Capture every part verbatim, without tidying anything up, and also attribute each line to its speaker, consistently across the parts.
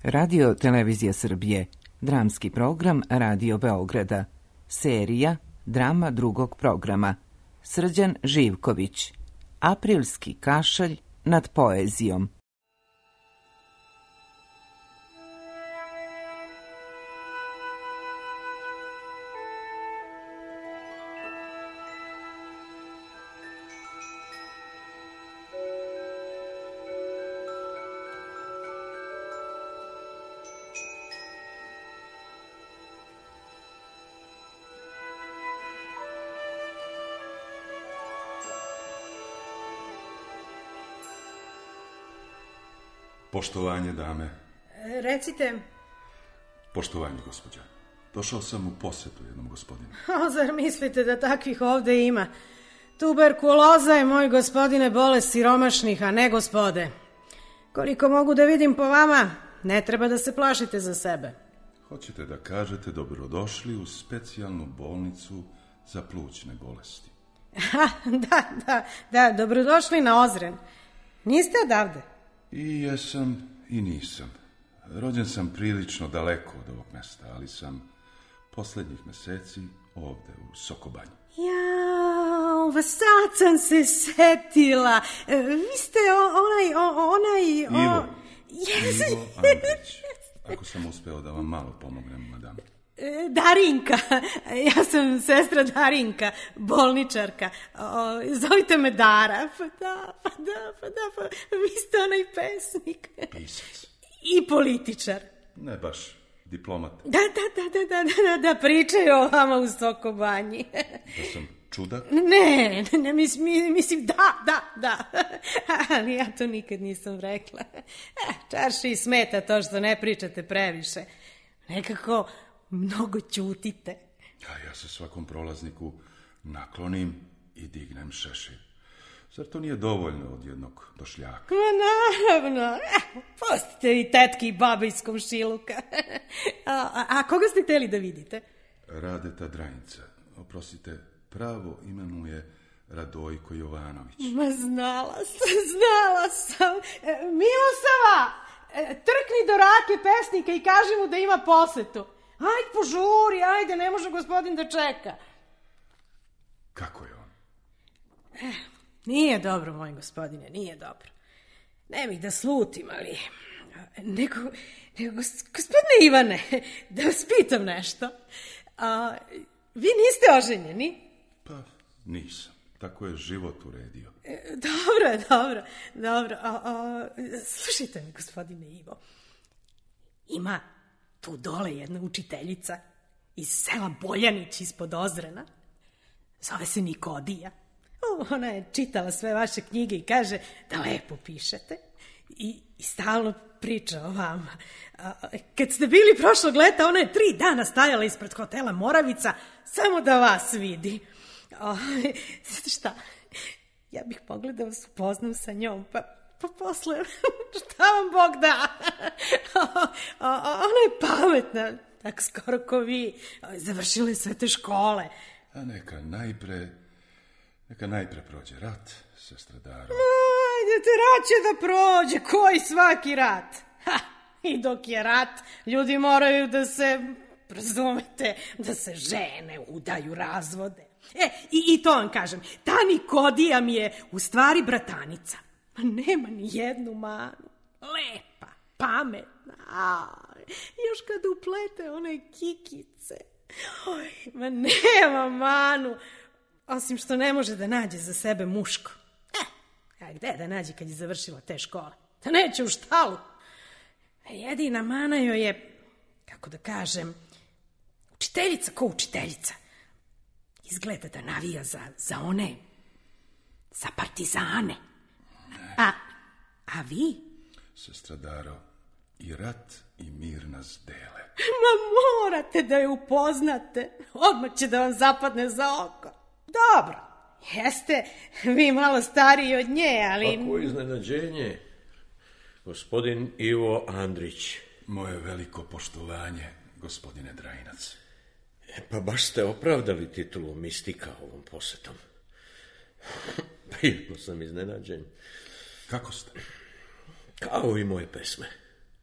Speaker 1: Radio Televizija Srbije, dramski program Radio Beograda, serija Drama drugog programa, Srđan Živković, Aprilski kašalj nad poezijom.
Speaker 2: Poštovanje, dame.
Speaker 3: Recite.
Speaker 2: Poštovanje, gospođa. Došao sam u posetu jednom gospodinu.
Speaker 3: O, zar mislite da takvih ovde ima? Tuberkuloza je, moj gospodine, bolest siromašnih, a ne gospode. Koliko mogu da vidim po vama, ne treba da se plašite za sebe.
Speaker 2: Hoćete da kažete dobrodošli u specijalnu bolnicu za plućne bolesti?
Speaker 3: Ha, da, da, da, dobrodošli na Ozren. Niste odavde?
Speaker 2: I jesam i nisam. Rođen sam prilično daleko od ovog mesta, ali sam poslednjih meseci ovde u Sokobanji.
Speaker 3: Jao, va sad sam se setila. Vi ste o, onaj, o, onaj... O...
Speaker 2: Ivo.
Speaker 3: Yes.
Speaker 2: Ivo Andrić. Ako sam uspeo da vam malo pomognem, madame.
Speaker 3: Darinka, ja sam sestra Darinka, bolničarka. O, zovite me Dara. Pa da, pa da, pa da, pa vi ste onaj pesnik.
Speaker 2: Pisac.
Speaker 3: I političar.
Speaker 2: Ne baš diplomat.
Speaker 3: Da, da, da, da, da, da, da, pričaju o vama u Sokobanji.
Speaker 2: Da sam čudak?
Speaker 3: Ne, ne, mislim, mislim, da, da, da. Ali ja to nikad nisam rekla. Eh, čarši smeta to što ne pričate previše. Nekako... mnogo ćutite.
Speaker 2: A ja se svakom prolazniku naklonim i dignem šešir. Zar to nije dovoljno od jednog došljaka?
Speaker 3: Ma naravno. Eh, pustite vi tetki i babe iz komšiluka. a, a, a koga ste hteli da vidite?
Speaker 2: Radeta Drajnica. Oprostite, pravo imenuje Radojko Jovanović.
Speaker 3: Ma znala sam, znala sam. E, Milosava, e, trkni do Rake pesnika i kaži mu da ima posetu. Ajde, požuri, ajde, ne može gospodin da čeka.
Speaker 2: Kako je on?
Speaker 3: Eh, nije dobro, moj gospodine, nije dobro. Ne bih da slutim, ali... Nego, nego gospodine Ivane, da vas pitam nešto. A, vi niste oženjeni?
Speaker 2: Pa, nisam. Tako je život uredio.
Speaker 3: E, dobro, dobro, dobro. A, a, slušajte me, gospodine Ivo. Ima... tu dole jedna učiteljica iz sela Boljanić ispod Ozrena. Zove se Nikodija. Ona je čitala sve vaše knjige i kaže da lepo pišete. I, i stalno priča o vama. A, kad ste bili prošlog leta, ona je tri dana stajala ispred hotela Moravica samo da vas vidi. A, znate šta? Ja bih mogla da vas upoznam sa njom, pa... pa posle, šta vam Bog da? Ona je pametna, tako skoro ko vi. Završila je sve te škole.
Speaker 2: A neka najpre, neka najpre prođe rat, sestra Daro.
Speaker 3: Ajde, te rat će da prođe, koji svaki rat? Ha, i dok je rat, ljudi moraju da se, razumete, da se žene, udaju, razvode. E, i, i to vam kažem, ta Nikodija mi je u stvari bratanica. Ma nema ni jednu manu. Lepa, pametna. A, još kad uplete one kikice. Oj, ma nema manu. Osim što ne može da nađe za sebe muško. E, a gde da nađe kad je završila te škole? Da neće u štalu. Jedina mana joj je, kako da kažem, učiteljica ko učiteljica. Izgleda da navija za, za one, za partizane. A, a vi?
Speaker 2: Sestra Daro, i rat i mir nas dele.
Speaker 3: Ma morate da je upoznate. Odmah će da vam zapadne za oko. Dobro, jeste vi malo stariji od nje, ali...
Speaker 4: Kako iznenađenje, gospodin Ivo Andrić.
Speaker 2: Moje veliko poštovanje, gospodine Drajinac.
Speaker 4: E, pa baš ste opravdali titulu mistika ovom posetom. Prijetno sam iznenađen.
Speaker 2: Kako ste?
Speaker 4: Kao i moje pesme.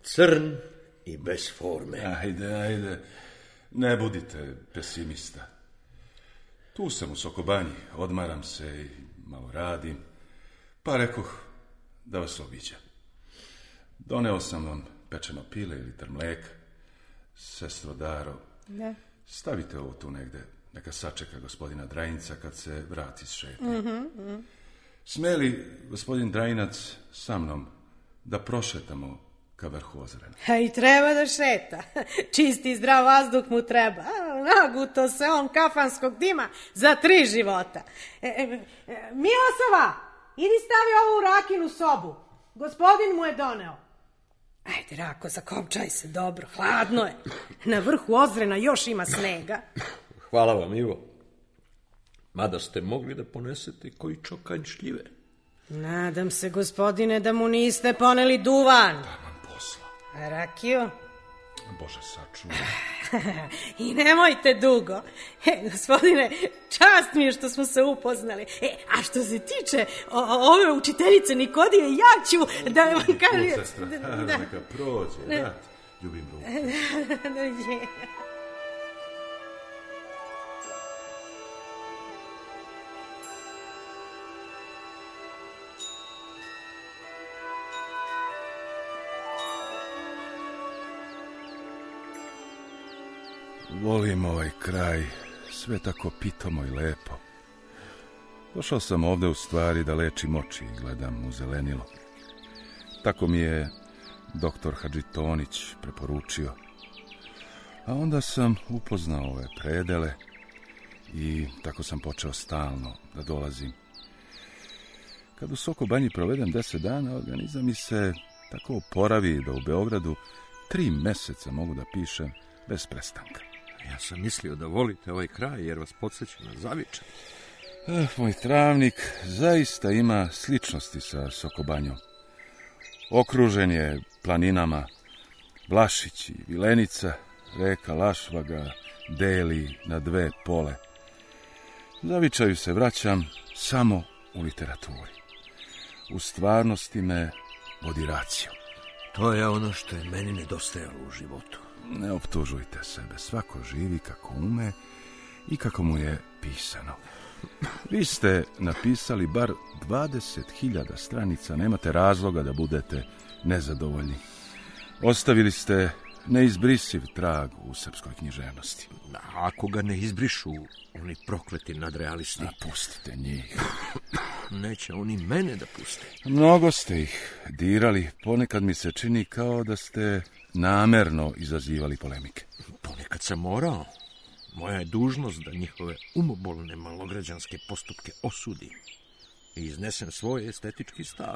Speaker 4: Crn i bez forme.
Speaker 2: Ajde, ajde, ne budite pesimista. Tu sam u Sokobanji, odmaram se i malo radim, pa rekoh da vas obiđem. Doneo sam vam pečeno pile i litar mlijeka. Sestro Daro,
Speaker 3: Ne.
Speaker 2: stavite ovo tu negde, neka sačeka gospodina Drajinca kad se vrati s šetnje.
Speaker 3: Mhm, mhm.
Speaker 2: Sme li gospodin Drajinac sa mnom da prošetamo ka vrhu Ozrena?
Speaker 3: A i treba da šeta. Čisti i zdrav vazduh mu treba. A, naguto se on kafanskog dima za tri života. E, e, e, Milosava, idi stavi ovo u Rakinu sobu. Gospodin mu je doneo. Ajde, Rako, zakopčaj se dobro, hladno je. Na vrhu Ozrena još ima snega.
Speaker 4: Hvala vam, Ivo. Mada ste mogli da ponesete koji čokanj šljive.
Speaker 3: Nadam se, gospodine, da mu niste poneli duvan.
Speaker 2: Taman posla.
Speaker 3: A rakiju?
Speaker 2: Bože, sačuvaj.
Speaker 3: I nemojte dugo. E, gospodine, čast mi je što smo se upoznali. E, a što se tiče o, o, ove učiteljice Nikodije, ja ću da vam kažem...
Speaker 2: Put, sestra, da, neka prođe, da, ljubim ruku.
Speaker 3: Dođe.
Speaker 2: Volim ovaj kraj, sve tako pitomo i lepo. Došao sam ovde u stvari da lečim oči i gledam u zelenilo. Tako mi je doktor Hadžitonić preporučio. A onda sam upoznao ove predele i tako sam počeo stalno da dolazim. Kad u Sokobanji provedem deset dana, organizam mi se tako oporavi da u Beogradu tri meseca mogu da pišem bez prestanka.
Speaker 4: Ja sam mislio da volite ovaj kraj jer vas podsjeća na Zavičaj.
Speaker 2: Eh, moj Travnik zaista ima sličnosti sa Sokobanjom. Okružen je planinama, Vlašić i Vilenica, reka Lašva ga deli na dve pole. Zavičaju se vraćam samo u literaturi. U stvarnosti me vodi racio.
Speaker 4: To je ono što je meni nedostajalo u životu.
Speaker 2: Ne optužujte sebe, svako živi kako ume i kako mu je pisano. Vi ste napisali bar dvadeset hiljada stranica, nemate razloga da budete nezadovoljni. Ostavili ste neizbrisiv trag u srpskoj književnosti.
Speaker 4: A ako ga ne izbrišu oni prokleti nadrealisti?
Speaker 2: Pustite njih.
Speaker 4: Neće oni mene da puste.
Speaker 2: Mnogo ste ih dirali, ponekad mi se čini kao da ste namerno izazivali polemike.
Speaker 4: Ponekad sam morao. Moja je dužnost da njihove umobolne malograđanske postupke osudim i iznesem svoj estetički stav.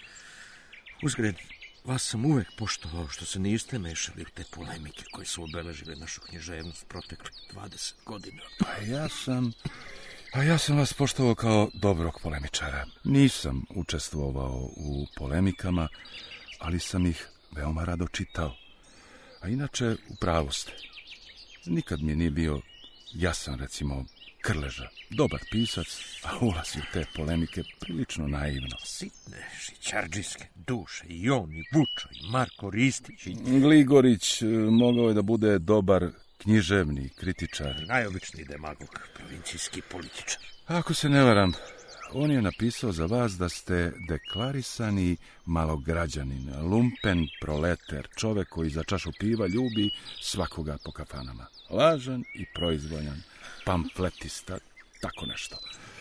Speaker 4: Uzgred, vas sam uvek poštovao što se niste mešali u te polemike koje su obeležile našu književnost proteklih dvadeset godina.
Speaker 2: Pa ja sam... A ja sam vas poštovao kao dobrog polemičara. Nisam učestvovao u polemikama, ali sam ih veoma rado čitao. A inače, u pravu ste. Nikad mi nije bio jasan, recimo, Krleža. Dobar pisac, a ulazi u te polemike prilično naivno.
Speaker 4: Sitne, šićardžijske duše, i on, i Vučo, i Marko Ristić, i...
Speaker 2: Gligorić mogao je da bude dobar književni kritičar.
Speaker 4: Najobičniji demagog, provincijski političar.
Speaker 2: Ako se ne varam, on je napisao za vas da ste deklarisani malograđanin, lumpen proleter, čovek koji za čašu piva ljubi svakoga po kafanama. Lažan i proizvoljan, pamfletista, tako nešto.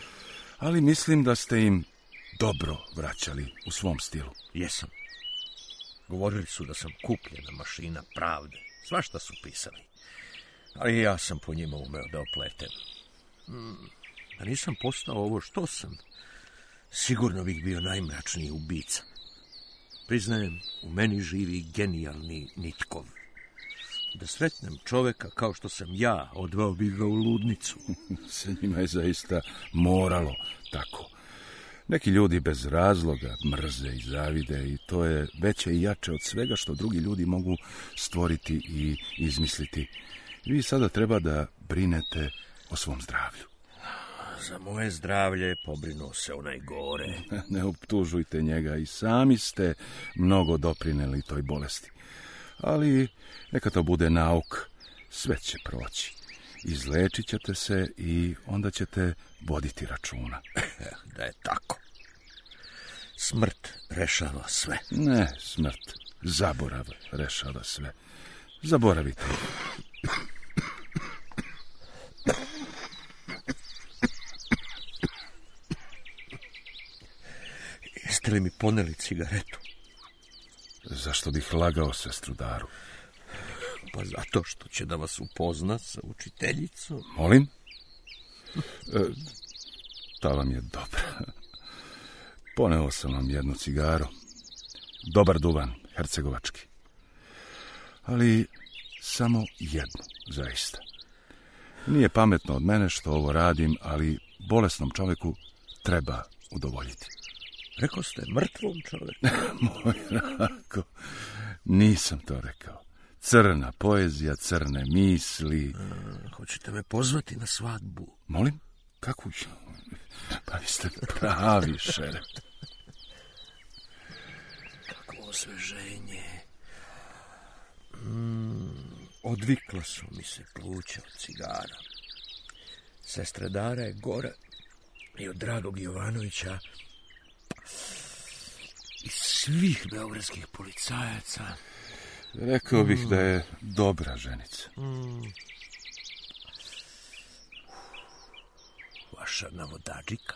Speaker 2: Ali mislim da ste im dobro vraćali u svom stilu.
Speaker 4: Jesam. Govorili su da sam kupljena mašina pravde. Svašta su pisali. Ali ja sam po njima umeo da opletem. Da nisam postao ovo što sam, sigurno bih bio najmračniji ubica. Priznajem, u meni živi genijalni Nitkov. Da sretnem čoveka kao što sam ja, odveo bih ga u ludnicu.
Speaker 2: Se njima je zaista moralo tako. Neki ljudi bez razloga mrze i zavide i to je veće i jače od svega što drugi ljudi mogu stvoriti i izmisliti. Vi sada treba da brinete o svom zdravlju.
Speaker 4: Za moje zdravlje pobrinuo se onaj gore.
Speaker 2: Ne optužujte njega, i sami ste mnogo doprineli toj bolesti. Ali neka to bude nauk, sve će proći. Izlečit ćete se i onda ćete voditi računa.
Speaker 4: Da je tako. Smrt rešava sve.
Speaker 2: Ne, smrt. Zaborav rešava sve. Zaboravite.
Speaker 4: Jeste li mi poneli cigaretu?
Speaker 2: Zašto bih lagao sestru Daru?
Speaker 4: Pa zato što će da vas upozna sa učiteljicom.
Speaker 2: Molim? E, ta vam je dobra. Poneo sam vam jednu cigaru. Dobar duvan, hercegovački. Ali samo jednu, zaista. Nije pametno od mene što ovo radim, ali bolesnom čoveku treba udovoljiti.
Speaker 4: Rekao ste mrtvom čoveku?
Speaker 2: Moj Rako, nisam to rekao. Crna poezija, crne misli.
Speaker 4: A, hoćete me pozvati na svadbu?
Speaker 2: Molim? Kako? Pa vi ste pravi šeret.
Speaker 4: Kakvo osveženje. Mm, odvikla su mi se pluća od cigara. Sestra Dara je gore i od dragog Jovanovića i svih beogradskih policajaca.
Speaker 2: Rekao bih mm. da je dobra ženica.
Speaker 4: Mm. Vaša navodađika.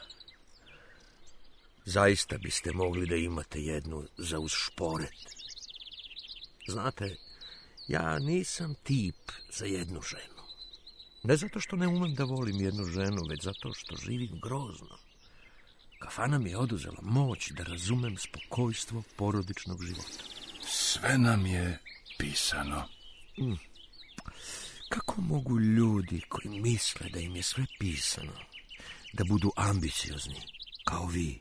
Speaker 4: Zaista biste mogli da imate jednu za uz šporet. Znate, ja nisam tip za jednu ženu. Ne zato što ne umem da volim jednu ženu, već zato što živim grozno. Kafana mi je oduzela moć da razumem spokojstvo porodičnog života.
Speaker 2: Sve nam je pisano.
Speaker 4: Mm. Kako mogu ljudi koji misle da im je sve pisano da budu ambiciozni, kao vi?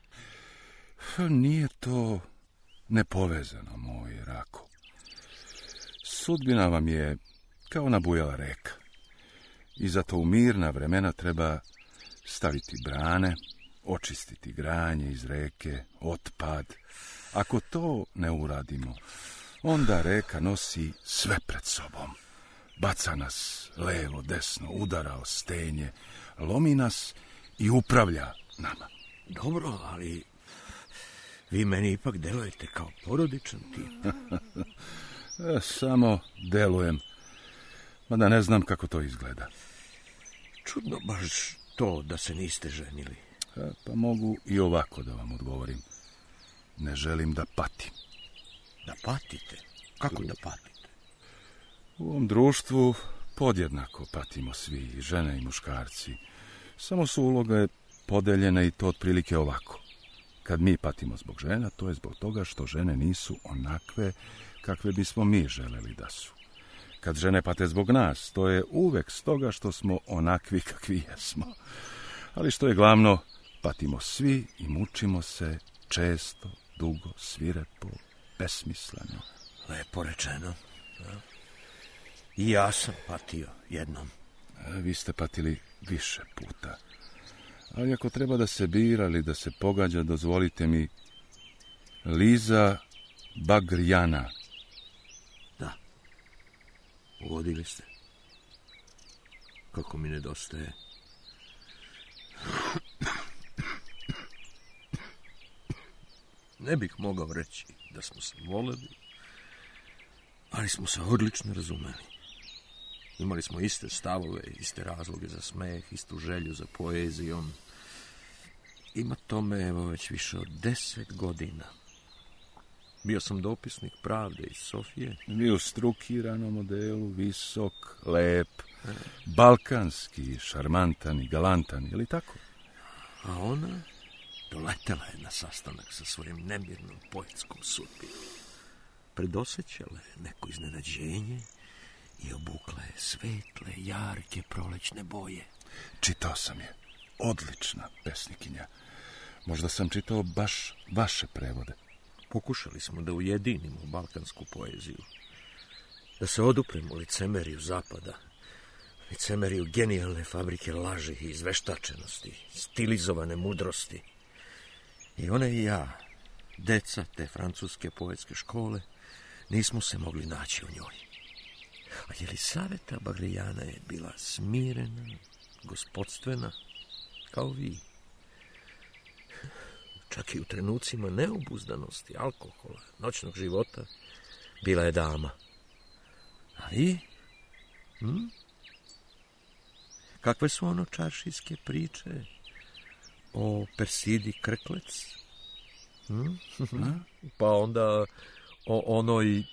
Speaker 2: Nije to nepovezano, moj Rako. Sudbina vam je kao nabujala reka. I zato u mirna vremena treba staviti brane, očistiti granje iz reke, otpad. Ako to ne uradimo, onda reka nosi sve pred sobom. Baca nas levo, desno, udara o stenje, lomi nas i upravlja nama.
Speaker 4: Dobro, ali vi meni ipak delujete kao porodičan tip.
Speaker 2: Samo delujem, mada ne znam kako to izgleda.
Speaker 4: Čudno baš to da se niste ženili.
Speaker 2: Pa mogu i ovako da vam odgovorim. Ne želim da patim.
Speaker 4: Da patite? Kako da patite?
Speaker 2: U ovom društvu podjednako patimo svi, i žene i muškarci. Samo su uloge podeljene i to otprilike ovako. Kad mi patimo zbog žena, to je zbog toga što žene nisu onakve kakve bismo mi želeli da su. Kad žene pate zbog nas, to je uvek stoga što smo onakvi kakvi jesmo. Ali što je glavno, patimo svi i mučimo se često, dugo, svirepo, besmisleno.
Speaker 4: Lepo rečeno. I ja sam patio jednom.
Speaker 2: Vi ste patili više puta. Ali ako treba da se bira ili da se pogađa, dozvolite mi Liza Bagrijana.
Speaker 4: Da. Ugodili ste. Kako mi nedostaje. Ne bih mogao reći da smo se voleli, ali smo se odlično razumeli. Imali smo iste stavove, iste razloge za smeh, istu želju za poezijom. Ima tome, evo, već više od deset godina. Bio sam dopisnik Pravde iz Sofije.
Speaker 2: Vi u strukiranom modelu, visok, lep, e. balkanski, šarmantan i galantan, je li tako?
Speaker 4: A ona doletela je na sastanak sa svojim nemirnom poetskom sudbinom. Predosećala je neko iznenađenje i obukla je svetle, jarke, prolećne boje.
Speaker 2: Čitao sam je. Odlična pesnikinja. Možda sam čitao baš vaše prevode.
Speaker 4: Pokušali smo da ujedinimo balkansku poeziju. Da se odupremo licemeriju zapada. Licemeriju genijalne fabrike laži i izveštačenosti, stilizovane mudrosti. I ona i ja, deca te francuske poetske škole, nismo se mogli naći u njoj. A Jelisaveta Bagrijana je bila smirena, gospodstvena, kao vi. Čak i u trenucima neobuzdanosti, alkohola, noćnog života, bila je dama. A vi? Hm? Kakve su ono čaršijske priče o Persidi Krklec? Hm? Pa onda o onoj...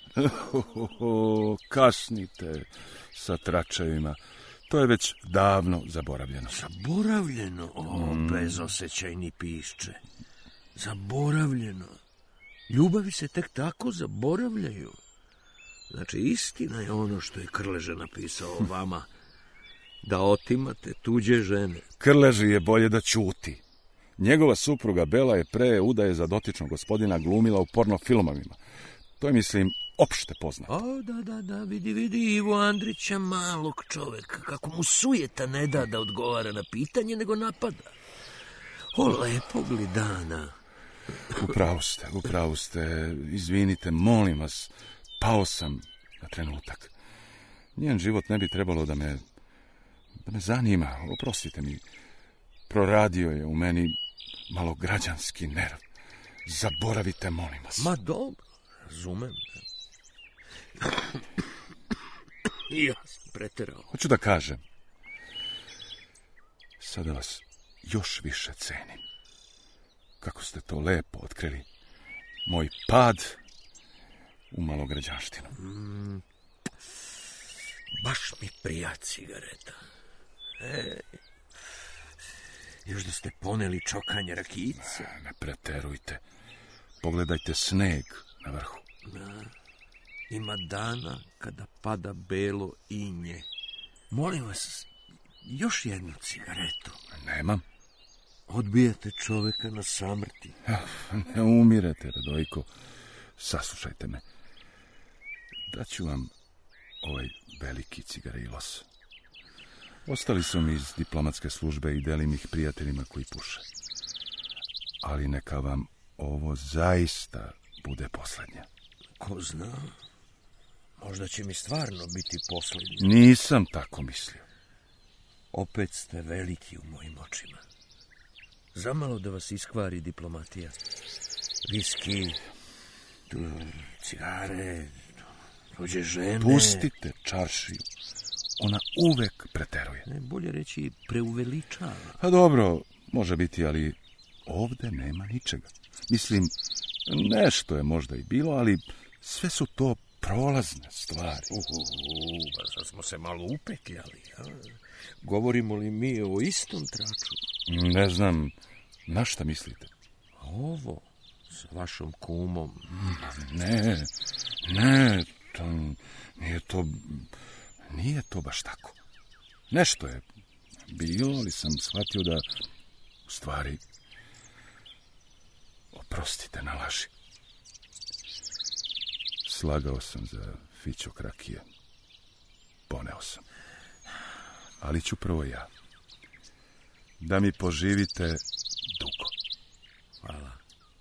Speaker 2: Kasnite sa tračevima. To je već davno zaboravljeno.
Speaker 4: Zaboravljeno, o, mm. bezosećajni pišče. Zaboravljeno. Ljubavi se tek tako zaboravljaju. Znači, istina je ono što je Krleža napisao o vama, da otimate tuđe žene.
Speaker 2: Krleži je bolje da ćuti. Njegova supruga Bela je pre udaje za dotičnog gospodina glumila u porno filmovima. To je, mislim, opšte poznato.
Speaker 4: O, da, da, da, vidi, vidi Ivo Andrića, malog čoveka, kako mu sujeta ne da da odgovara na pitanje, nego napada. O, lepog li dana.
Speaker 2: Upravo ste, upravo ste. Izvinite, molim vas, pao sam na trenutak. Njen život ne bi trebalo da me, da me zanima. Oprostite mi, proradio je u meni malo građanski nerv. Zaboravite, molim vas.
Speaker 4: Ma dobro, razumem. Ja sam preterao.
Speaker 2: Hoću da kažem, sada vas još više cenim. Kako ste to lepo otkrili. Moj pad u malograđanštinu.
Speaker 4: Mm, baš mi prija cigareta. E, još da ste poneli čokanje rakijice.
Speaker 2: Ne, ne preterujte. Pogledajte sneg na vrhu.
Speaker 4: Da. Ima dana kada pada belo inje. Molim vas, još jednu cigaretu.
Speaker 2: Nemam.
Speaker 4: Odbijate čoveka na samrti.
Speaker 2: Ne umirete, Radojko. Saslušajte me. Daću vam ovaj veliki cigarilos. Ostali su mi iz diplomatske službe i delim ih prijateljima koji puše. Ali neka vam ovo zaista bude poslednja.
Speaker 4: Ko zna, možda će mi stvarno biti poslednja.
Speaker 2: Nisam tako mislio.
Speaker 4: Opet ste veliki u mojim očima. Zamalo da vas iskvari diplomatija. Viski, cigare, tuđe žene.
Speaker 2: Pustite čaršiju. Ona uvek preteruje.
Speaker 4: Ne, bolje reći preuveličava.
Speaker 2: A dobro, može biti, ali ovde nema ničega. Mislim, nešto je možda i bilo, ali sve su to prolazne stvari.
Speaker 4: Uhu, ba, sad smo se malo upetljali. A? Govorimo li mi o istom traču?
Speaker 2: Ne znam, na šta mislite?
Speaker 4: Ovo, s vašom kumom.
Speaker 2: Ne, ne, to nije to, nije to baš tako. Nešto je bilo, ali sam shvatio da, u stvari, oprostite na laži. Slagao sam za fićok rakije. Poneo sam. Ali ću prvo ja. Da mi poživite dugo.
Speaker 4: Hvala.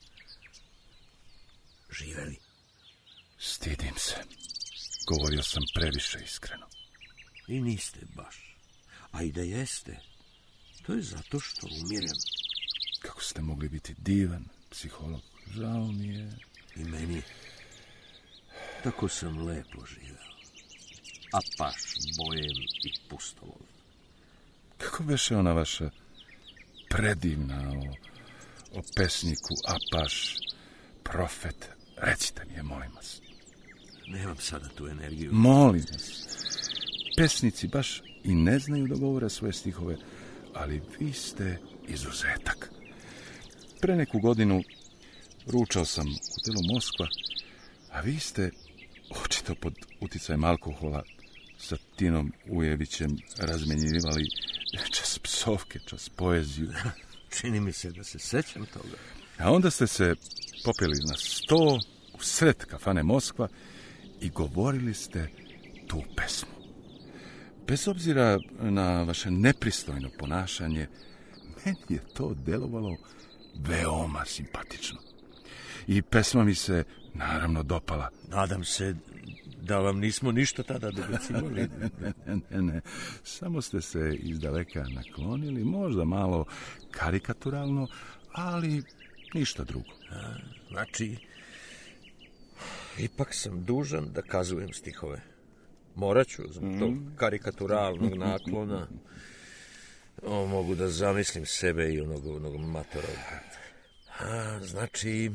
Speaker 4: Živeli.
Speaker 2: Stidim se. Govorio sam previše iskreno.
Speaker 4: I niste baš. A i da jeste, to je zato što umirem.
Speaker 2: Kako ste mogli biti divan psiholog. Žao mi je.
Speaker 4: I meni. Tako sam lepo živeo. Apaš, bojem i pustolov.
Speaker 2: Kako beše ona vaša predivna o, o pesniku Apaš, profet? Recite mi je, molim vas.
Speaker 4: Nemam sada tu energiju.
Speaker 2: Molim vas. Pesnici baš i ne znaju da govore svoje stihove, ali vi ste izuzetak. Pre neku godinu ručao sam u hotelu Moskva, a vi ste očito pod uticajem alkohola sa Tinom Ujevićem razmenjivali čas psovke, čas poeziju.
Speaker 4: Čini mi se da se sećam toga.
Speaker 2: A onda ste se popeli na sto u sred kafane Moskva i govorili ste tu pesmu. Bez obzira na vaše nepristojno ponašanje, meni je to delovalo veoma simpatično. I pesma mi se naravno dopala.
Speaker 4: Nadam se da vam nismo ništa tada dobacivali.
Speaker 2: ne, ne, ne, ne. Samo ste se izdaleka naklonili, možda malo karikaturalno, ali ništa drugo.
Speaker 4: A, znači, ipak sam dužan da kazujem stihove. Morat ću zbog tog karikaturalnog naklona. O, mogu da zamislim sebe i onog, onog matora. A, znači,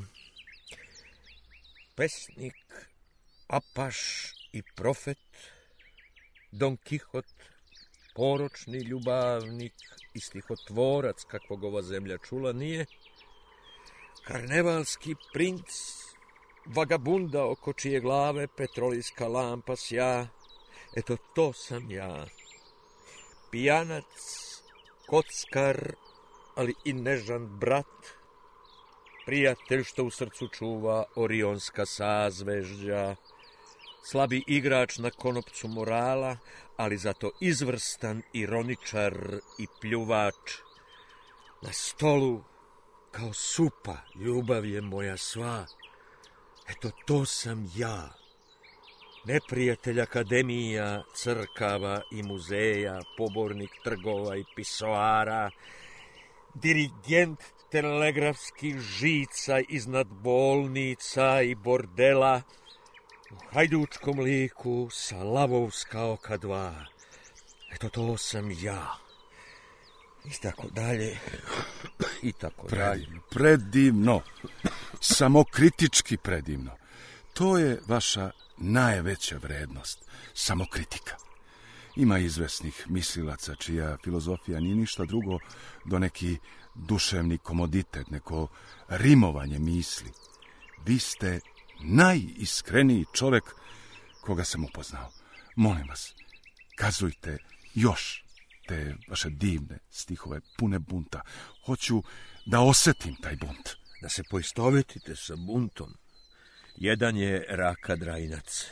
Speaker 4: pesnik, apaš i profet, Don Kihot, poročni ljubavnik i stihotvorac, kakvog ova zemlja čula nije, karnevalski princ, vagabunda oko čije glave petrolijska lampa sja, eto to sam ja. Pijanac, kockar, ali i nežan brat, prijatelj što u srcu čuva orionska sazvežđa, slabi igrač na konopcu morala, ali zato izvrstan ironičar i pljuvač. Na stolu, kao supa, ljubav je moja sva. Eto, to sam ja. Neprijatelj akademija, crkava i muzeja, pobornik trgova i pisoara, dirigent telegrafskih žica iznad bolnica i bordela, u hajdučkom liku sa lavovska oka dva. Eto, to sam ja. I tako dalje, i tako dalje.
Speaker 2: Predivno, predivno. Samokritički predivno. To je vaša najveća vrednost, samokritika. Ima izvesnih mislilaca čija filozofija nije ništa drugo do neki duševni komoditet, neko rimovanje misli. Vi ste najiskreniji čovek koga sam upoznao. Molim vas, kazujte još te vaše divne stihove pune bunta. Hoću da osetim taj bunt.
Speaker 4: Da se poistovetite sa buntom. Jedan je Raka Drajinac.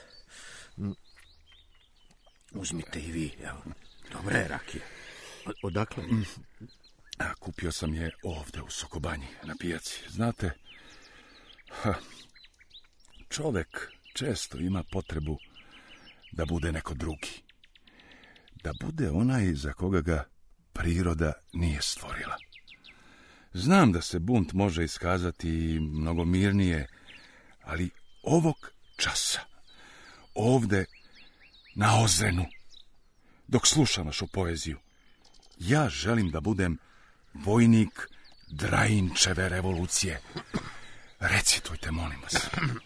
Speaker 4: Uzmite i vi, evo. Dobra je rakija. Odakle?
Speaker 2: A, kupio sam je ovde u Sokobanji, na pijaci. Znate, ha, čovek često ima potrebu da bude neko drugi. Da bude onaj za koga ga priroda nije stvorila. Znam da se bunt može iskazati mnogo mirnije, ali ovog časa, ovde na Ozrenu, dok slušam vašu poeziju, ja želim da budem vojnik Drajinčeve revolucije. Recitujte, molim vas.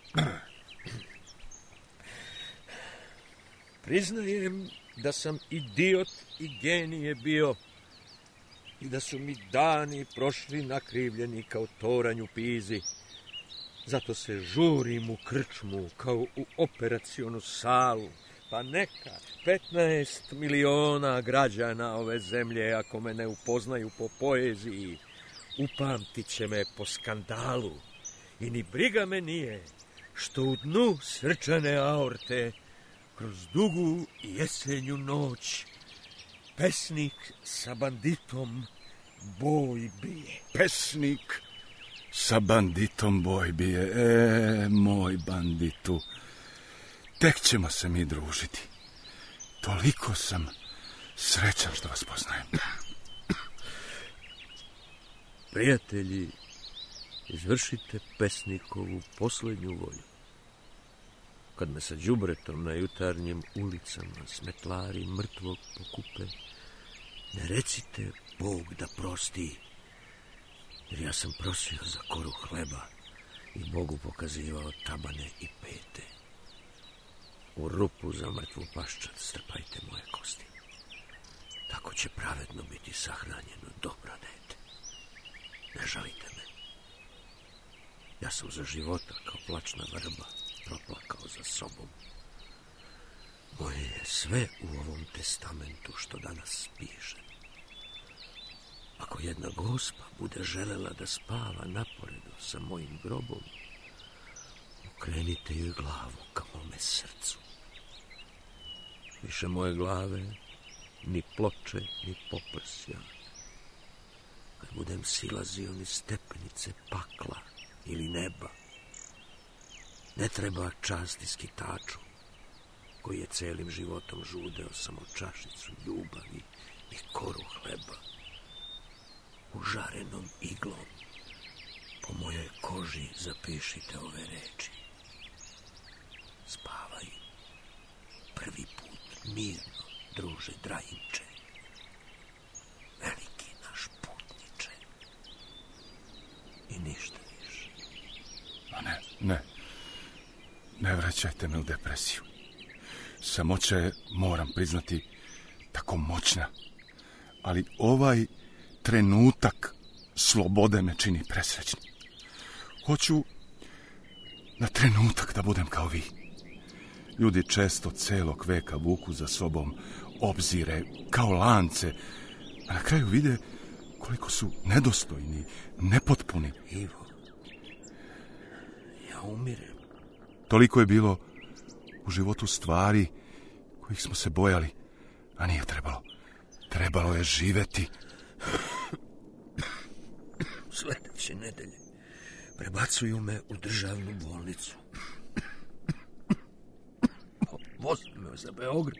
Speaker 4: Priznajem da sam idiot i genije bio i da su mi dani prošli nakrivljeni kao toranj u Pizi. Zato se žurim u krčmu kao u operacionu salu. Pa neka, petnaest miliona građana ove zemlje, ako me ne upoznaju po poeziji, upamtit će me po skandalu. I ni briga me nije što u dnu srčane aorte, kroz dugu jesenju noć, pesnik sa banditom boj bije.
Speaker 2: Pesnik sa banditom boj bije. E, moj banditu, tek ćemo se mi družiti. Toliko sam srećan što vas poznajem.
Speaker 4: Prijatelji, izvršite pesnikovu poslednju volju. Kad me sa đubretom na jutarnjim ulicama smetlari mrtvog pokupe, ne recite Bog da prosti, jer ja sam prosio za koru hleba i Bogu pokazivao tabane i pete. U rupu za mrtvu paščad strpajte moje kosti. Tako će pravedno biti sahranjeno dobro dete. Ne žalite me. Ja sam za života kao plačna vrba proplakao za sobom. Moje je sve u ovom testamentu što danas piše. Ako jedna gospa bude želela da spava naporedu sa mojim grobom, okrenite joj glavu ka mome srcu. Više moje glave, ni ploče, ni poprsja. Kad budem silazio niz stepenice pakla ili neba, Ne treba časti skitaču, koji je celim životom žudeo samo čašicu ljubavi i koru hleba. Užarenom iglom po mojoj koži zapišite ove reči. Spavaj prvi put mirno, druže Drajinče, veliki naš putniče. I ništa više.
Speaker 2: A ne, ne, ne vraćajte me u depresiju. Samoća je, moram priznati, tako moćna. Ali ovaj trenutak slobode me čini presrećnim. Hoću na trenutak da budem kao vi. Ljudi često celog veka vuku za sobom obzire kao lance, a na kraju vide koliko su nedostojni, nepotpuni.
Speaker 4: Ivo, ja umirem.
Speaker 2: Toliko je bilo u životu stvari kojih smo se bojali, a nije trebalo. Trebalo je živeti.
Speaker 4: Sljedeće nedelje prebacuju me u državnu bolnicu. Voze me za Beograd.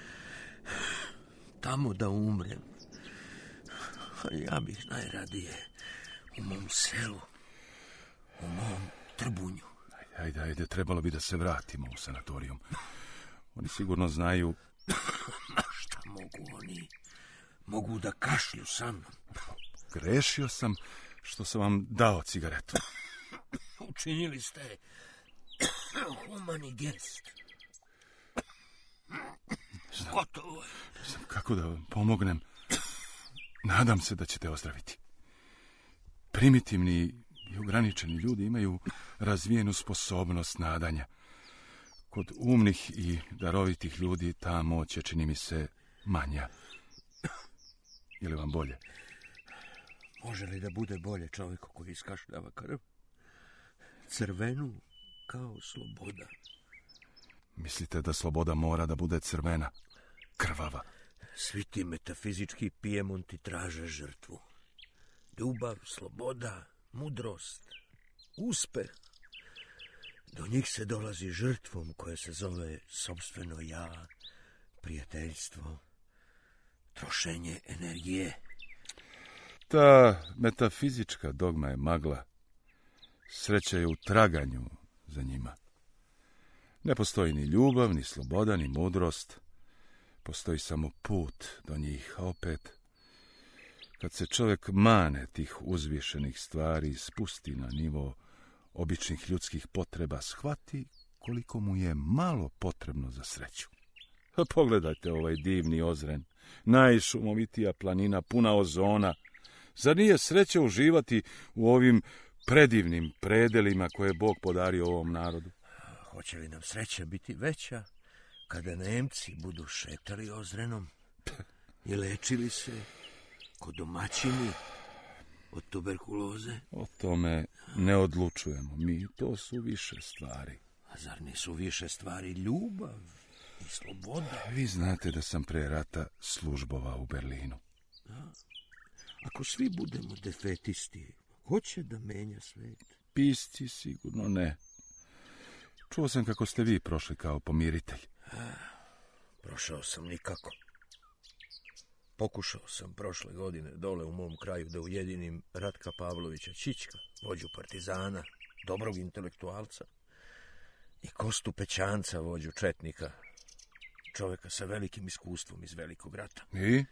Speaker 4: Tamo da umrem. A ja bih najradije u mom selu, u mom Trbunju.
Speaker 2: Ajde, ajde, trebalo bi da se vratimo u sanatorijum. Oni sigurno znaju...
Speaker 4: Ma šta mogu oni? Mogu da kašlju sa mnom.
Speaker 2: Grešio sam što sam vam dao cigaretu.
Speaker 4: Učinili ste humani gest. Gotovo je.
Speaker 2: Kako da vam pomognem? Nadam se da ćete ozdraviti. Primitivni i ograničeni ljudi imaju razvijenu sposobnost nadanja. Kod umnih i darovitih ljudi ta moć je, čini mi se, manja. Je li vam bolje?
Speaker 4: Može li da bude bolje čovjeku koji iskašljava krv? Crvenu kao sloboda.
Speaker 2: Mislite da sloboda mora da bude crvena, krvava?
Speaker 4: Svi ti metafizički pijemonti traže žrtvu. Ljubav, sloboda, mudrost, uspeh. Do njih se dolazi žrtvom koja se zove sopstveno ja, prijateljstvo, trošenje energije.
Speaker 2: Ta metafizička dogma je magla. Sreća je u traganju za njima. Ne postoji ni ljubav, ni sloboda, ni mudrost. Postoji samo put do njih, a opet, kad se čovjek mane tih uzvišenih stvari i spusti na nivo običnih ljudskih potreba, shvati koliko mu je malo potrebno za sreću. Pogledajte ovaj divni Ozren, najšumovitija planina, puna ozona. Zar nije sreća uživati u ovim predivnim predelima koje je Bog podario ovom narodu?
Speaker 4: Hoće li nam sreća biti veća kada Nemci budu šetali Ozrenom i lečili se kod domaćini od tuberkuloze?
Speaker 2: O tome ne odlučujemo mi, to su više stvari.
Speaker 4: A zar nisu više stvari ljubav i sloboda?
Speaker 2: Vi znate da sam pre rata službovao u Berlinu.
Speaker 4: A, ako svi budemo defetisti, ko će da menja svet?
Speaker 2: Pisci sigurno ne. Čuo sam kako ste vi prošli kao pomiritelj.
Speaker 4: A, prošao sam nikako. Pokušao sam prošle godine dole u mom kraju da ujedinim Ratka Pavlovića Čička, vođu partizana, dobrog intelektualca, i Kostu Pećanca, vođu četnika, čovjeka sa velikim iskustvom iz Velikog rata.
Speaker 2: I?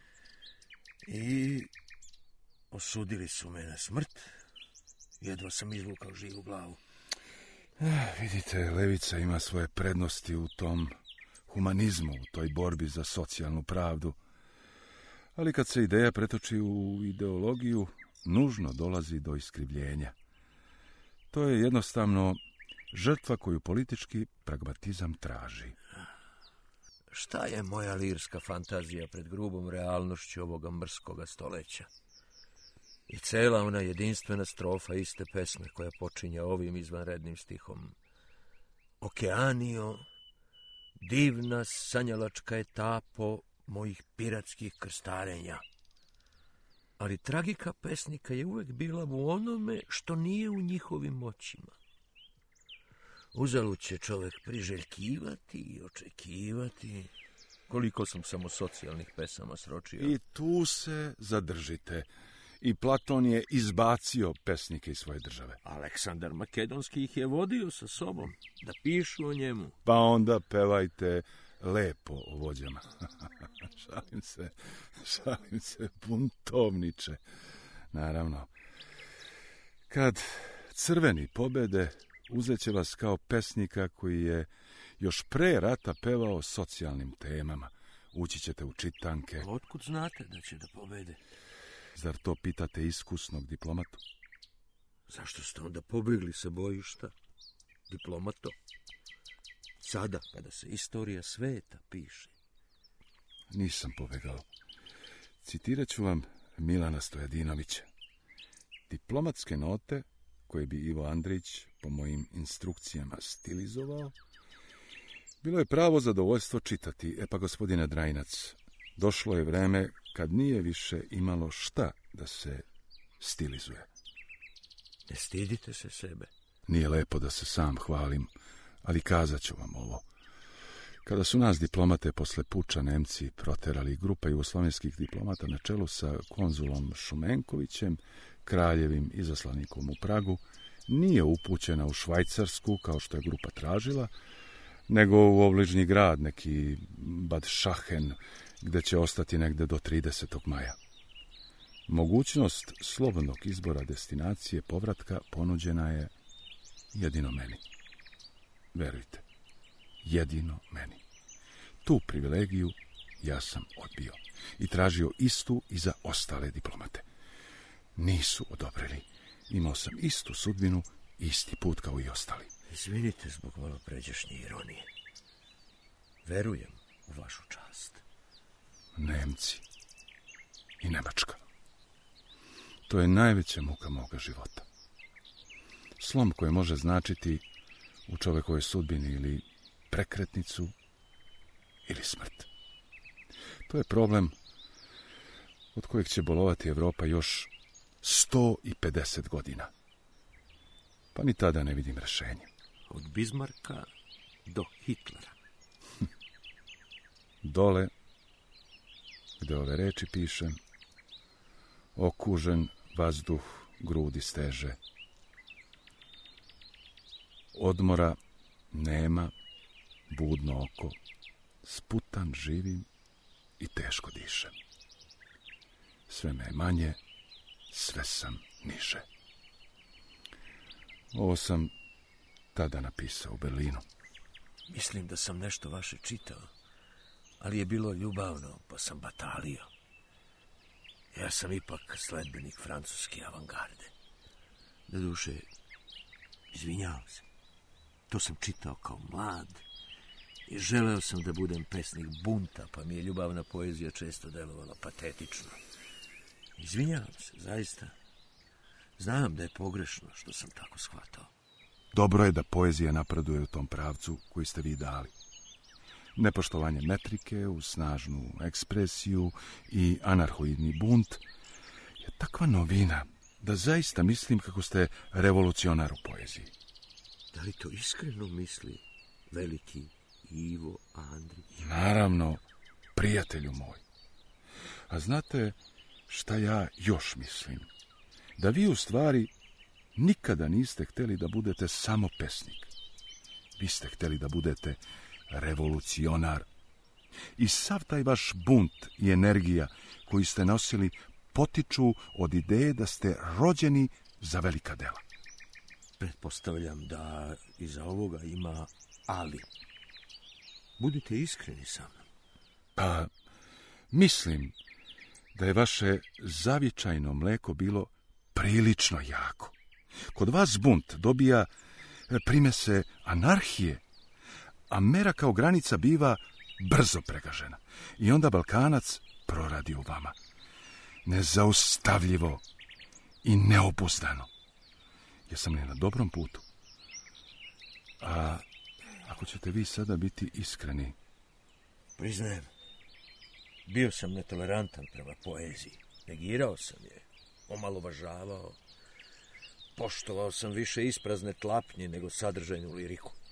Speaker 4: I osudili su me na smrt. Jedva sam izvukao živu glavu.
Speaker 2: Eh, vidite, levica ima svoje prednosti u tom humanizmu, u toj borbi za socijalnu pravdu. Ali kad se ideja pretoči u ideologiju, nužno dolazi do iskrivljenja. To je jednostavno žrtva koju politički pragmatizam traži.
Speaker 4: Šta je moja lirska fantazija pred grubom realnošću ovoga mrskoga stoljeća? I cela ona jedinstvena strofa iste pesme koja počinje ovim izvanrednim stihom. Okeanio, divna sanjalačka etapo mojih piratskih krstarenja. Ali tragika pesnika je uvek bila u onome što nije u njihovim moćima. Uzalud će čovjek priželjkivati i očekivati. Koliko sam samo socijalnih pesama sročio.
Speaker 2: I tu se zadržite. I Platon je izbacio pesnike iz svoje države.
Speaker 4: Aleksandar Makedonski ih je vodio sa sobom, da pišu o njemu.
Speaker 2: Pa onda pevajte lepo o vođama. šalim se, šalim se, buntovniče. Naravno, kad crveni pobede, uzet će vas kao pesnika koji je još pre rata pevao o socijalnim temama. Ući ćete u čitanke.
Speaker 4: Otkud znate da će da pobede?
Speaker 2: Zar to pitate iskusnog diplomatu?
Speaker 4: Zašto ste onda pobjegli sa bojišta, diplomato? Sada, kada se istorija sveta piše.
Speaker 2: Nisam pobegao. Citirat ću vam Milana Stojadinovića. Diplomatske note, koje bi Ivo Andrić po mojim instrukcijama stilizovao, bilo je pravo zadovoljstvo čitati. E pa, gospodine Drajinac, došlo je vreme kad nije više imalo šta da se stilizuje.
Speaker 4: Ne stidite se sebe.
Speaker 2: Nije lepo da se sam hvalim, ali kazat ću vam ovo. Kada su nas diplomate posle puča Nemci proterali, grupa jugoslovenskih diplomata na čelu sa konzulom Šumenkovićem, kraljevim izaslanikom u Pragu, nije upućena u Švajcarsku, kao što je grupa tražila, nego u obližnji grad, neki Bad Schachen, gde će ostati negde do tridesetog maja. Mogućnost slobodnog izbora destinacije povratka ponuđena je jedino meni. Verujte, jedino meni. Tu privilegiju ja sam odbio i tražio istu i za ostale diplomate. Nisu odobrili. Imao sam istu sudbinu, isti put kao i ostali.
Speaker 4: Izvinite zbog malo pređašnje ironije. Verujem u vašu čast.
Speaker 2: Nemci i Nemačka. To je najveća muka moga života. Slom koji može značiti u čovekovoj sudbini ili prekretnicu ili smrt. To je problem od kojeg će bolovati Evropa još sto pedeset godina. Pa ni tada ne vidim rešenje.
Speaker 4: Od Bismarka do Hitlera.
Speaker 2: Dole, gde ove reči pišem, okužen vazduh grudi steže. Odmora nema, budno oko, sputan živim i teško dišem. Sve me je manje, sve sam niže. Ovo sam tada napisao u Berlinu.
Speaker 4: Mislim da sam nešto vaše čitao, ali je bilo ljubavno, pa sam batalio. Ja sam ipak sledbenik francuske avangarde. Doduše, izvinjavam se. To sam čitao kao mlad i želeo sam da budem pesnik bunta, pa mi je ljubavna poezija često delovala patetično. Izvinjavam se, zaista. Znam da je pogrešno što sam tako shvatao.
Speaker 2: Dobro je da poezija napreduje u tom pravcu koji ste vi dali. Nepoštovanje metrike u snažnu ekspresiju i anarhoidni bunt je takva novina da zaista mislim kako ste revolucionar u poeziji.
Speaker 4: Da li to iskreno misli veliki Ivo Andrić?
Speaker 2: Naravno, prijatelju moj. A znate šta ja još mislim? Da vi u stvari nikada niste hteli da budete samo pesnik. Vi ste hteli da budete revolucionar. I sav taj vaš bunt i energija koju ste nosili potiču od ideje da ste rođeni za velika dela.
Speaker 4: Pretpostavljam da iza ovoga ima ali. Budite iskreni sa mnom.
Speaker 2: Pa, mislim da je vaše zavičajno mleko bilo prilično jako. Kod vas bunt dobija primese anarhije, a mera kao granica biva brzo pregažena. I onda Balkanac proradi u vama. Nezaustavljivo i neobuzdano. Jesam li na dobrom putu? A ako ćete vi sada biti iskreni...
Speaker 4: Priznajem, bio sam netolerantan prema poeziji. Negirao sam je, omalovažavao. Poštovao sam više isprazne tlapnje nego sadržajnu liriku.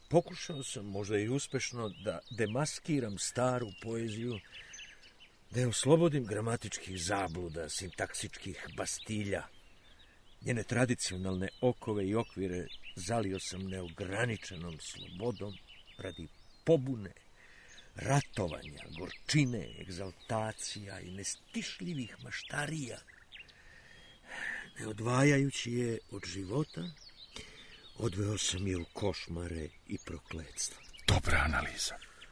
Speaker 4: Pokušao sam, možda i uspešno, da demaskiram staru poeziju, da je oslobodim gramatičkih zabluda, sintaksičkih bastilja. Njene tradicionalne okove i okvire zalio sam neograničenom slobodom radi pobune, ratovanja, gorčine, egzaltacija i nestišljivih maštarija, ne odvajajući je od života, odveo sam je u košmare i prokletstva.
Speaker 2: Dobra analiza.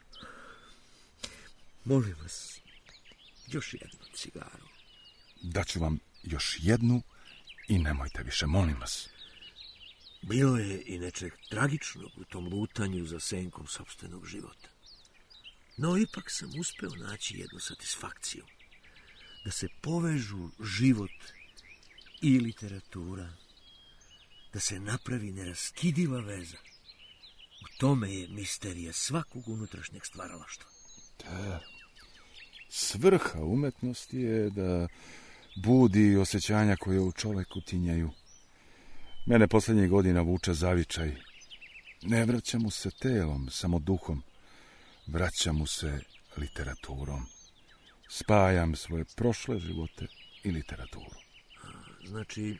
Speaker 4: Molim vas, još jednu cigaru.
Speaker 2: Daću vam još jednu i nemojte više, molim vas.
Speaker 4: Bilo je i nečeg tragičnog u tom lutanju za senkom sopstvenog života. No ipak sam uspeo naći jednu satisfakciju. Da se povežu život i literatura, da se napravi neraskidiva veza. U tome je misterija svakog unutrašnjeg stvaralaštva.
Speaker 2: Da. Svrha umetnosti je da budi osjećanja koje u čoveku tinjaju. Mene posljednjih godina vuče zavičaj. Ne vraća mu se telom, samo duhom. Vraća mu se literaturom. Spajam svoje prošle živote i literaturu.
Speaker 4: Znači,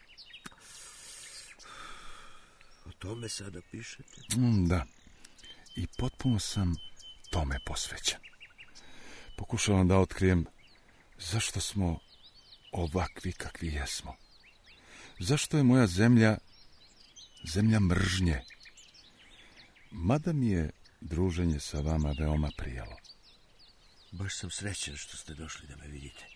Speaker 4: o tome sada pišete?
Speaker 2: Mm, da. I potpuno sam tome posvećen. Pokušavam da otkrijem zašto smo ovakvi kakvi jesmo. Zašto je moja zemlja zemlja mržnje? Mada mi je druženje sa vama veoma prijalo.
Speaker 4: Baš sam srećan što ste došli da me vidite.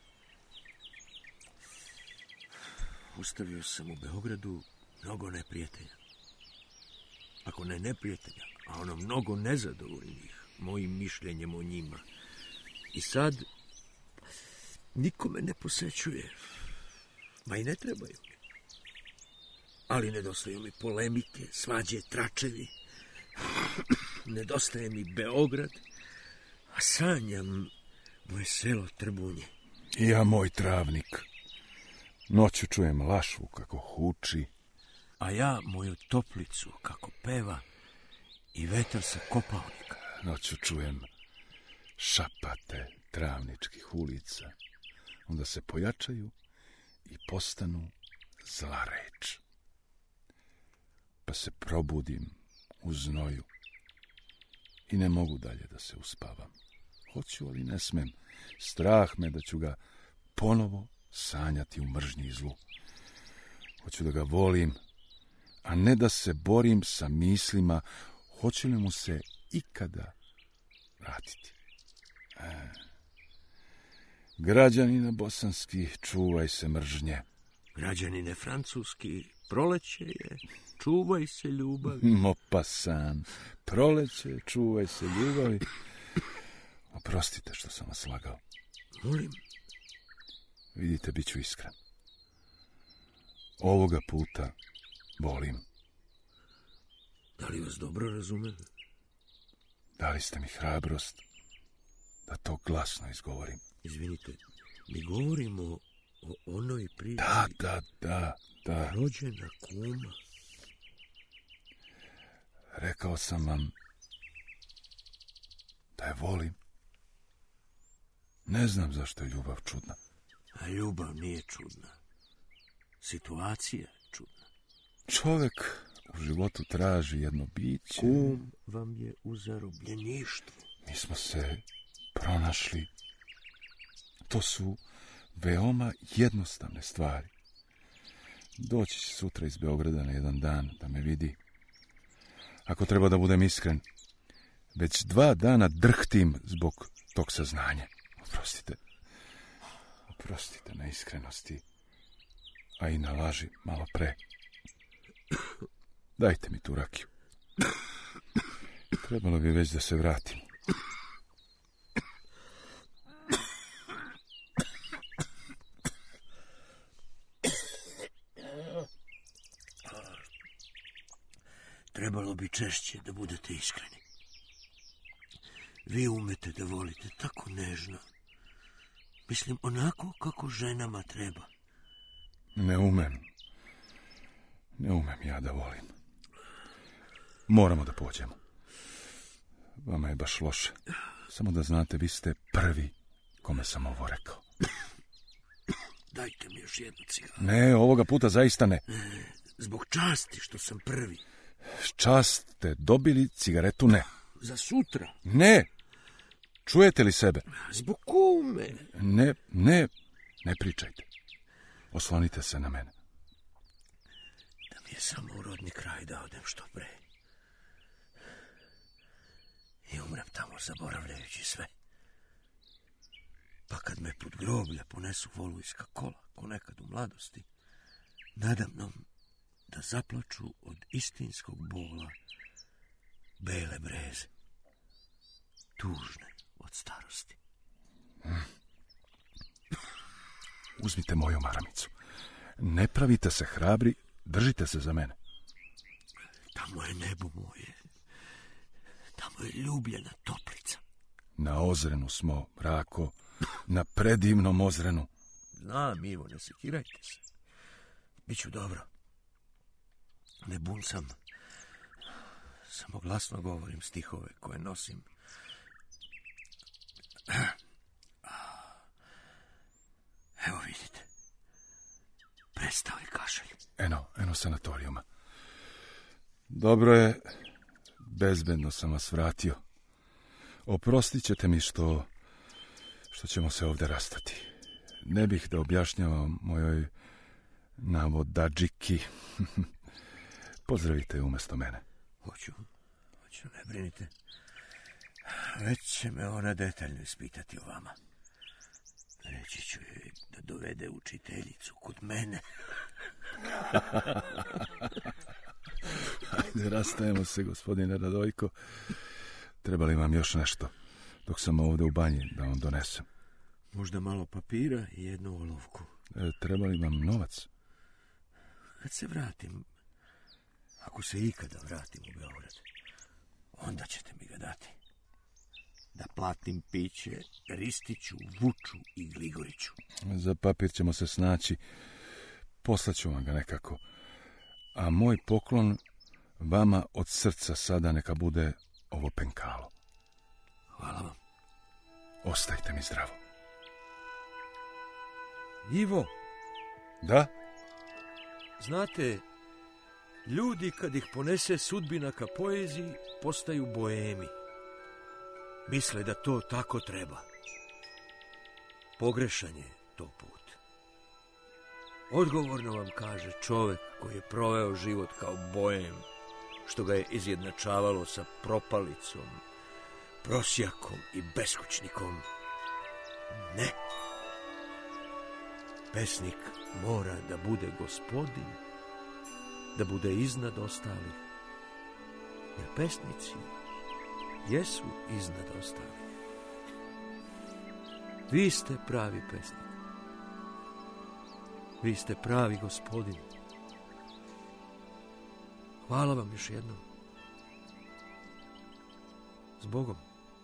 Speaker 4: Ostavio sam u Beogradu mnogo neprijatelja. Ako ne neprijatelja, a ono mnogo nezadovoljnih mojim mišljenjem o njima. I sad niko me ne posećuje. Ma i ne trebaju mi. Ali nedostaju mi polemike, svađe, tračevi. Nedostaje mi Beograd, a sanjam moje selo Trbunje.
Speaker 2: I ja moj travnik. Noću čujem lašu kako huči.
Speaker 4: A ja moju toplicu kako peva i vetar sa Kopaonika.
Speaker 2: Noću čujem šapate travničkih ulica. Onda se pojačaju i postanu zla reč. Pa se probudim u znoju i ne mogu dalje da se uspavam. Hoću, ali ne smem. Strah me da ću ga ponovo sanjati u mržnji i zlu. Hoću da ga volim, a ne da se borim sa mislima hoće li mu se ikada vratiti. E. Građanine bosanski, čuvaj se mržnje.
Speaker 4: Građanine francuski, proleće je, čuvaj se ljubavi.
Speaker 2: Mopasan, proleće, čuvaj se ljubavi. Oprostite što sam vas lagao.
Speaker 4: Molim.
Speaker 2: Vidite, bit ću iskren. Ovoga puta volim.
Speaker 4: Da li vas dobro razumem?
Speaker 2: Dali ste mi hrabrost da to glasno izgovorim.
Speaker 4: Izvinite, mi govorimo o onoj priči.
Speaker 2: Da, da, da, da.
Speaker 4: Rođena kuma.
Speaker 2: Rekao sam vam da je volim. Ne znam zašto je ljubav čudna.
Speaker 4: A ljubav nije čudna. Situacija je čudna.
Speaker 2: Čovek u životu traži jedno biće.
Speaker 4: Kum vam je u zarobljeništvu.
Speaker 2: Mi smo se pronašli. To su veoma jednostavne stvari. Doći će sutra iz Beograda na jedan dan da me vidi. Ako treba da budem iskren, već dva dana drhtim zbog tog saznanja. Oprostite. Oprostite na iskrenosti, a i na laži malo pre. Dajte mi tu rakiju. Trebalo bi već da se vratim.
Speaker 4: Trebalo bi češće da budete iskreni. Vi umete da volite tako nežno. Mislim, onako kako ženama treba.
Speaker 2: Ne umem. Ne umem ja da volim. Moramo da pođemo. Vama je baš loše. Samo da znate, vi ste prvi kome sam ovo rekao.
Speaker 4: Dajte mi još jednu cigaru.
Speaker 2: Ne, ovoga puta zaista ne.
Speaker 4: Zbog časti što sam prvi.
Speaker 2: Čast ste dobili, cigaretu ne.
Speaker 4: Za sutra.
Speaker 2: Ne! Čujete li sebe?
Speaker 4: Zbog kume.
Speaker 2: Ne, ne, ne pričajte. Oslonite se na mene.
Speaker 4: Da mi je samo u rodni kraj da odem što pre. I umrem tamo zaboravljajući sve. Pa kad me put groblja ponesu volujska kola, ko nekad u mladosti, nadamnom da zaplaču od istinskog bola bele breze, tužne od starosti.
Speaker 2: Uzmite moju maramicu. Ne pravite se hrabri, držite se za mene.
Speaker 4: Tamo je nebo moje. Tamo je ljubljena toplica.
Speaker 2: Na Ozrenu smo, Rako. Na predivnom Ozrenu.
Speaker 4: Znam, Ivo, ne sekirajte se. Biću dobro. Ne bun sam. Samo glasno govorim stihove koje nosim. Evo vidite. Prestao je kašalj.
Speaker 2: Eno, eno sanatorijuma. Dobro je, bezbedno sam vas vratio. Oprostit ćete mi što, što ćemo se ovdje rastati. Ne bih da objašnjavam mojoj navodadžiki. Pozdravite umjesto mene.
Speaker 4: Hoću, hoću, ne brinite. Već će me ona detaljno ispitati o vama. Reći ću joj da dovede učiteljicu kod mene.
Speaker 2: Ajde, rastajemo se, gospodine Radojko. Treba li vam još nešto, dok sam ovdje u banji, da vam donesem?
Speaker 4: Možda malo papira i jednu olovku.
Speaker 2: E, treba li vam novac?
Speaker 4: Kad se vratim, ako se ikada vratim u Beograd, onda ćete mi ga dati. Da platim piće Ristiću, Vuču i Gligoriću.
Speaker 2: Za papir ćemo se snaći. Poslaću vam ga nekako. A moj poklon vama od srca sada neka bude ovo penkalo.
Speaker 4: Hvala vam.
Speaker 2: Ostajte mi zdravo.
Speaker 4: Ivo.
Speaker 2: Da?
Speaker 4: Znate, ljudi kad ih ponese sudbina ka poeziji, postaju boemi. Misle da to tako treba. Pogrešan je to put. Odgovorno vam kaže čovjek koji je proveo život kao boem, što ga je izjednačavalo sa propalicom, prosjakom i beskućnikom. Ne. Pesnik mora da bude gospodin, da bude iznad ostalih. Jer pesnici jesu iznad ostalih. Vi ste pravi pesnik. Vi ste pravi gospodin. Hvala vam još jednom. S Bogom.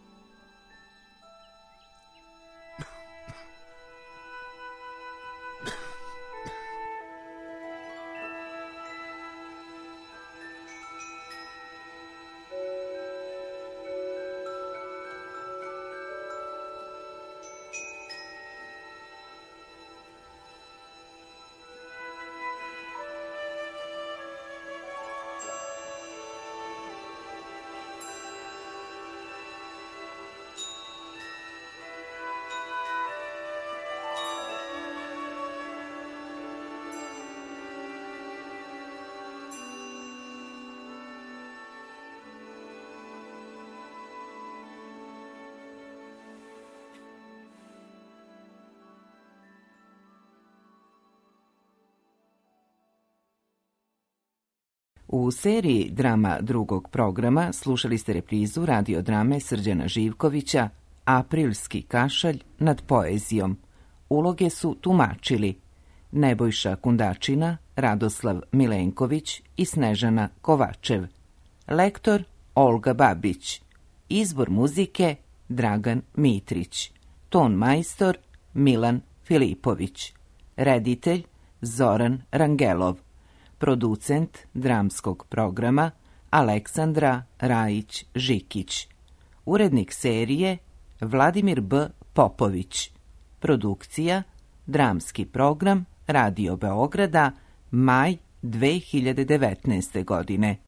Speaker 1: U seriji drama drugog programa slušali ste reprizu radiodrame Srđana Živkovića Aprilski kašalj nad poezijom. Uloge su tumačili Nebojša Kundačina, Radoslav Milenković i Snežana Kovačev. Lektor Olga Babić. Izbor muzike Dragan Mitrić. Ton majstor Milan Filipović. Reditelj Zoran Rangelov. Producent dramskog programa Aleksandra Rajić-Žikić. Urednik serije Vladimir B. Popović. Produkcija Dramski program Radio Beograda, maj dve hiljade devetnaeste godine.